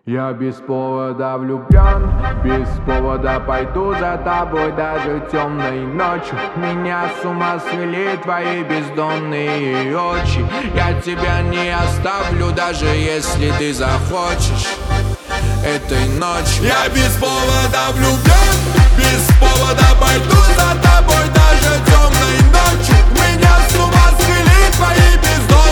Я без повода влюблен, без повода пойду за тобой даже темной ночью. Меня с ума свели твои бездонные очи. Я тебя не оставлю, даже если ты захочешь этой ночью. Я без повода влюблен, без повода пойду за тобой даже темной ночью. Меня с ума свели твои бездонные очи.